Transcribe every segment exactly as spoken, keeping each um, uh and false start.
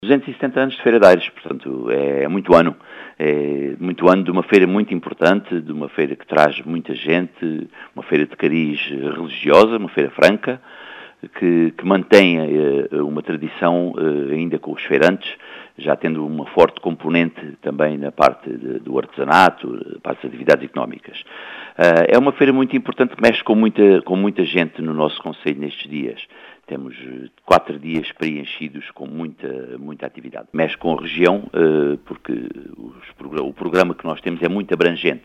duzentos e setenta anos de Feira de Aires, portanto, é muito ano. É muito ano de uma feira muito importante, de uma feira que traz muita gente, uma feira de cariz religiosa, uma feira franca, que, que mantém uh, uma tradição uh, ainda com os feirantes, já tendo uma forte componente também na parte de, do artesanato, parte das atividades económicas. Uh, é uma feira muito importante que mexe com muita, com muita gente no nosso concelho nestes dias. Temos quatro dias preenchidos com muita, muita atividade. Mexe com a região, uh, porque os, o programa que nós temos é muito abrangente.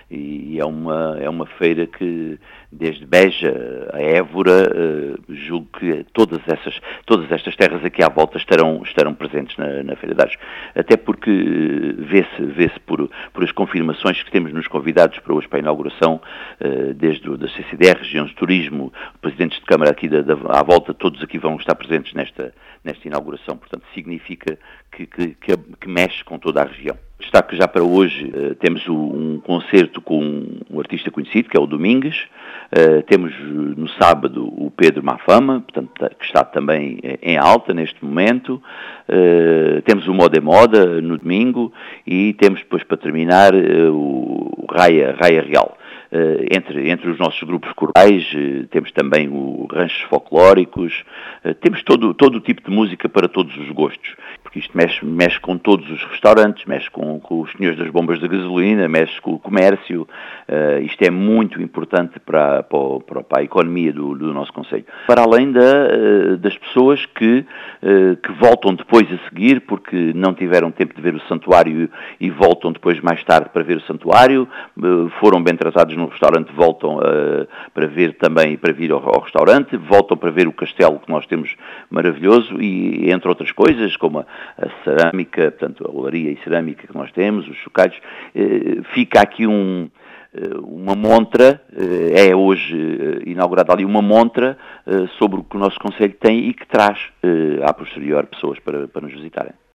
E é uma, é uma feira que, desde Beja a Évora, uh, julgo que todas, essas, todas estas terras aqui à volta estarão, estarão presentes na, na Feira de Aires. Até porque vê-se, vê-se por, por as confirmações que temos nos convidados para hoje para a inauguração, uh, desde o da C C D R, Região de Turismo, presidentes de Câmara aqui da, da, à volta, todos aqui vão estar presentes nesta, nesta inauguração. Portanto, significa que, que, que, que mexe com toda a região. Destaque já para hoje, uh, temos o, um concerto com um artista conhecido, que é o Domingues. Uh, temos no sábado o Pedro Mafama, portanto, que está também em alta neste momento. Uh, temos o Moda é Moda no domingo e temos depois, para terminar, uh, o Raia, Raia Real. Uh, entre, entre os nossos grupos corais, uh, temos também o ranchos folclóricos, uh, temos todo, todo o tipo de música para todos os gostos, porque isto mexe, mexe com todos os restaurantes, mexe com, com os senhores das bombas de gasolina, mexe com o comércio, uh, isto é muito importante para, para, para a economia do, do nosso concelho. Para além da, uh, das pessoas que, uh, que voltam depois a seguir, porque não tiveram tempo de ver o santuário e voltam depois mais tarde para ver o santuário, uh, foram bem tratados no restaurante, voltam uh, para ver também, para vir ao, ao restaurante, voltam para ver o castelo que nós temos maravilhoso e, entre outras coisas, como a, a cerâmica, portanto, a olaria e cerâmica que nós temos, os chocalhos, uh, fica aqui um, uh, uma montra, uh, é hoje uh, inaugurada ali uma montra uh, sobre o que o nosso concelho tem e que traz uh, à posterior pessoas para, para nos visitarem.